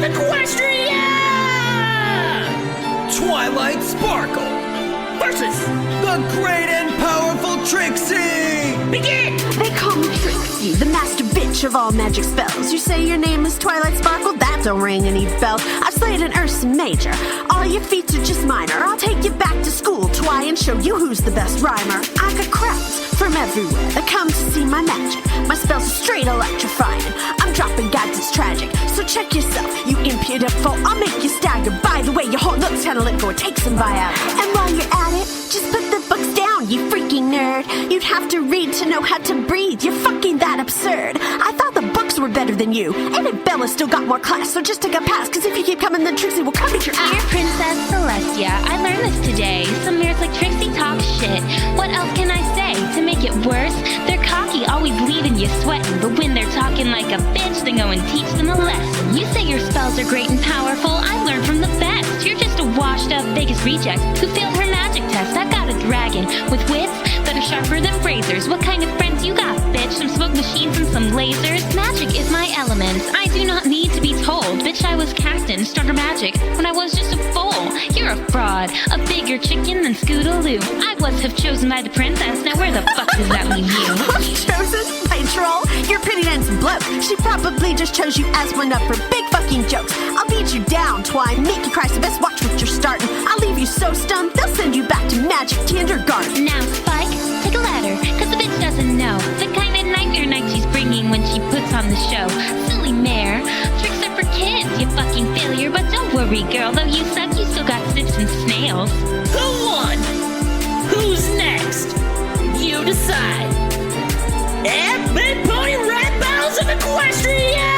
of Equestria! Twilight Sparkle Versus the great and powerful Trixie! Begin! They call me Trixie, the master bitch of all magic spells. You say your name is Twilight Sparkle? That don't ring any bells. I've slayed an Ursa Major. All your feats are just minor. I'll take you back to school, Twi, and show you who's the best rhymer. I got crowds from everywhere that come to see my magic. My spells are straight electrifying. I'm dropping guides, it's tragic. So check yourself, you impudent fool. I'll make you stagger. By the way, your whole looks kinda lit, go and take some Viagra. And while you're at it, just put the books down, you freaking nerd. You'd have to read to know how to breathe. You're fucking that absurd. I thought the books were better than you. And if Bella still got more class, so just take a pass. Cause if you keep coming, then Trixie will come at your Dear ass. Princess Celestia, I learned this today. Some mirrors like Trixie talk shit. What else can I say? To make it worse, they're cocky, always leaving you sweating. But when they're talking like a bitch, then go and teach them a lesson. You say your spells are great and powerful. I learned from the best. You're just a washed up Vegas reject who failed her magic test. I got a dragon with wits that are sharper than razors. What kind of friends you got, bitch? Some smoke machines and some lasers? Magic is my element. I do not need to be told. Bitch, I was Captain Starter Magic when I was just a fool. You're a fraud, a bigger chicken than Scootaloo. I was have chosen by the princess. Now where the fuck does that leave you? Chosen by a troll? You're a pretty dancing bloke. She probably just chose you as one of her big fucking jokes. I'll beat you down, Twi, make you cry, so best watch what you're starting. I'll leave you so stunned, they'll send you back to magic kindergarten. Now, Spike, take a ladder, cause the bitch doesn't know the kind of nightmare night she's bringing when she puts on the show. Silly mare, tricks are for kids, you fucking failure. But don't worry, girl, though you suck, you still got snips and snails. Who won? Who's next? You decide. And Big Pony Red Battles of Equestria!